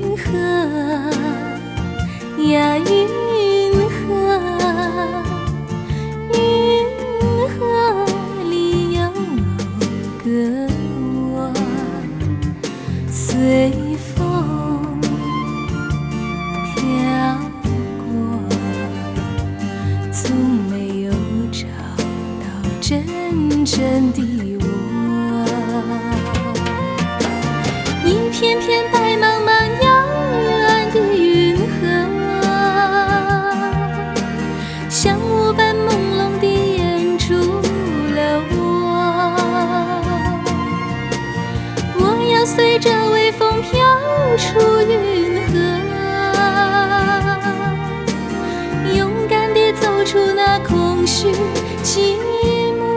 河呀，云河，云河里有个我，随风飘过，从没有找到真正的我。一片片白茫茫遥远的云河，像雾般朦胧地掩住了我要随着微风飘出云河，勇敢地走出那空虚寂寞。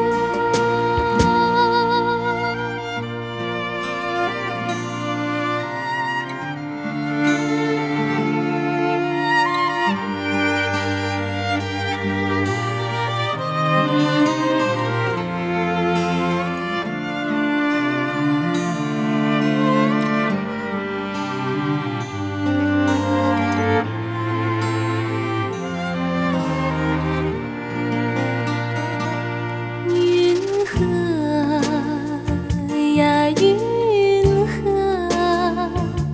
云河，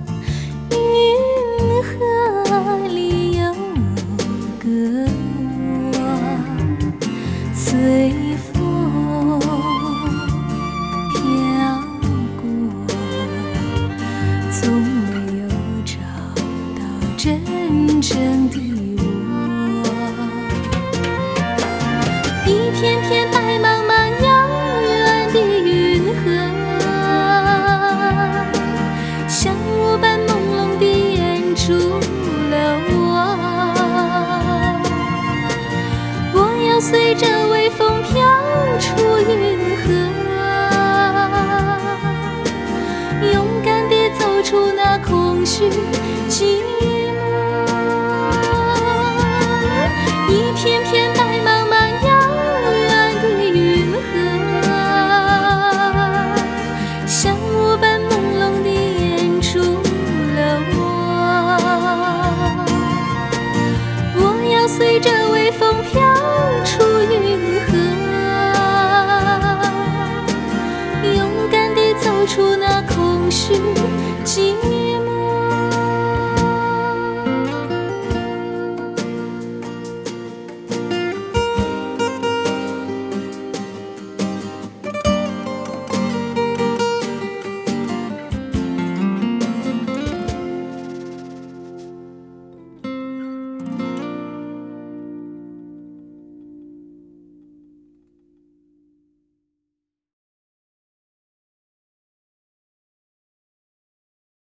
云河里有个我，随风飘过，从没有找到真正的我。一片片白茫茫遥远的云河，像雾般朦胧地掩住了我要随着微风飘出云河，勇敢地走出那空虚寂寞。